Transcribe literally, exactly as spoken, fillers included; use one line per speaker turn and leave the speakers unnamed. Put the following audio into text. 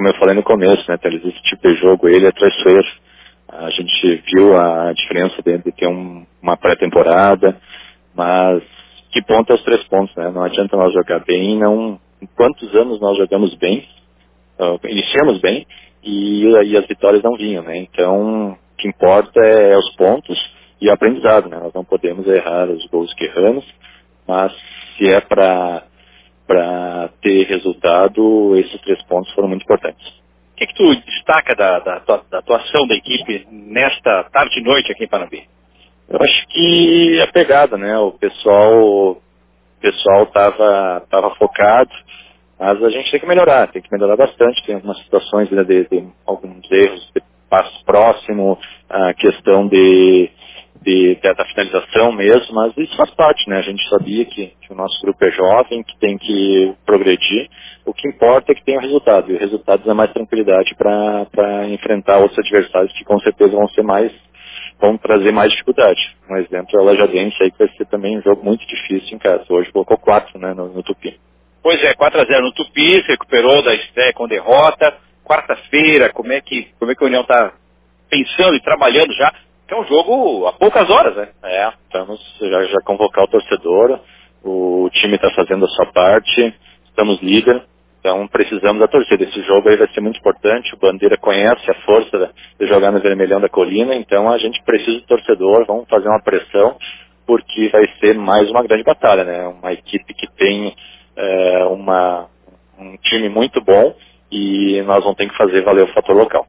como eu falei no começo, né, Thales, esse tipo de jogo, ele é traiçoeiro. A gente viu a diferença de, de ter um, uma pré-temporada, mas que ponto é os três pontos, né? Não adianta nós jogar bem, não. Em quantos anos nós jogamos bem, uh, iniciamos bem, e, e as vitórias não vinham, né? Então, o que importa é, é os pontos e o aprendizado, né? Nós não podemos errar os gols que erramos, mas se é para para ter resultado, esses três pontos foram muito importantes.
O que, que tu destaca da, da, da atuação da equipe nesta tarde e noite aqui em Panambi?
Eu acho que a pegada, né? O pessoal o pessoal estava tava focado, mas a gente tem que melhorar, tem que melhorar bastante. Tem algumas situações, né, de, de alguns erros de passo próximo, a questão de, de, de da finalização mesmo, mas isso faz parte, né? A gente sabia que, que o nosso grupo é jovem, que tem que progredir. O que importa é que tenha o resultado, e o resultado dá mais tranquilidade para enfrentar outros adversários que com certeza vão ser mais, vão trazer mais dificuldade. Um exemplo é o Lajadense aí, que vai ser também um jogo muito difícil em casa. Hoje colocou quatro, né, no, no Tupi.
Pois é, quatro a zero no Tupi, se recuperou da estreia com derrota. Quarta-feira, como é que como é que a União está pensando e trabalhando já? Que é um jogo há poucas horas, né?
É, estamos já, já convocar o torcedor, o time está fazendo a sua parte, estamos líder, então precisamos da torcida. Esse jogo aí vai ser muito importante, o Bandeira conhece a força de jogar no Vermelhão da Colina, então a gente precisa do torcedor, vamos fazer uma pressão, porque vai ser mais uma grande batalha, né? Uma equipe que tem é, uma, um time muito bom, e nós vamos ter que fazer valer o fator local.